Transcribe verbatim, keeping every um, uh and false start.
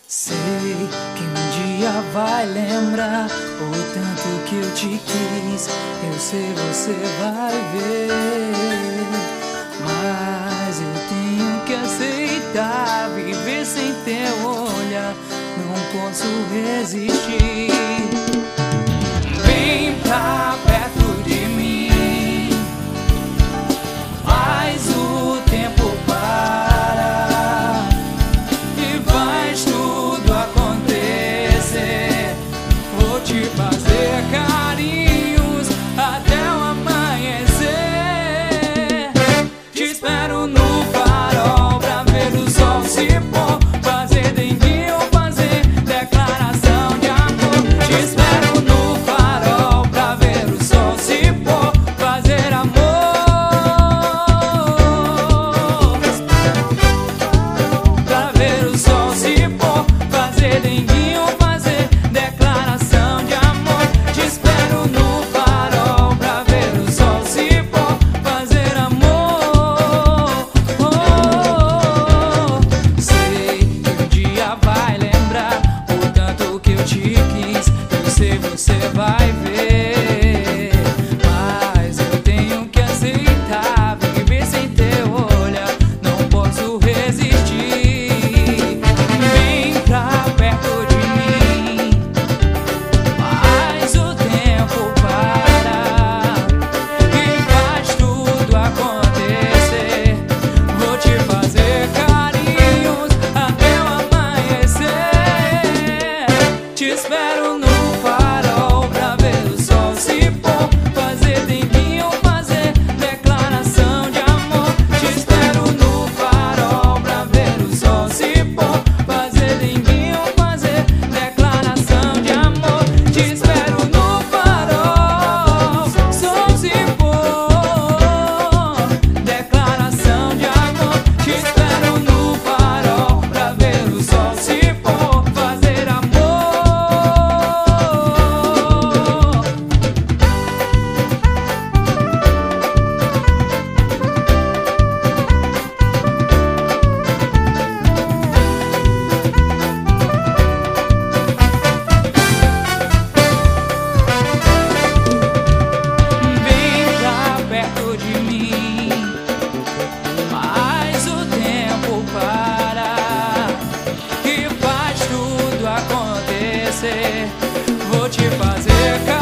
Sei que um dia vai lembrar o tanto que eu te quis. Eu sei, você vai ver, mas eu tenho que aceitar viver sem teu olhar. Não posso resistir. Vem pra perto de mim, faz o tempo parar e faz tudo acontecer. Vou te fazer carinhos até o amanhecer. Te espero no farol pra ver o sol se pôr, fazer denguinho, fazer declaração de amor. Te espero no farol pra ver o sol se pôr, fazer amor. Pra ver o sol se pôr, fazer denguinho, fazer declaração de amor. Te espero no farol pra ver o sol se pôr, fazer amor. Oh, sei que um dia vai lembrar o tanto que eu te quis. Eu sei, você vai ver, mas eu tenho que aceitar viver sem teu olhar. Não posso resistir. Vem pra perto de mim, faz o tempo parar e faz tudo acontecer. Vou te fazer carinhos até o amanhecer. Te espero no farol pra ver o sol se pôr, fazer denguinho, fazer declaração de amor. Te espero no farol pra ver o sol se pôr, fazer denguinho, fazer declaração de amor. Te espero no farol, sol se pôr, declaração de amor. Te espero no farol pra ver o sol se pôr, fazer amor. Vem pra perto de mim, faz o tempo parar e faz tudo acontecer. Vou te fazer carinho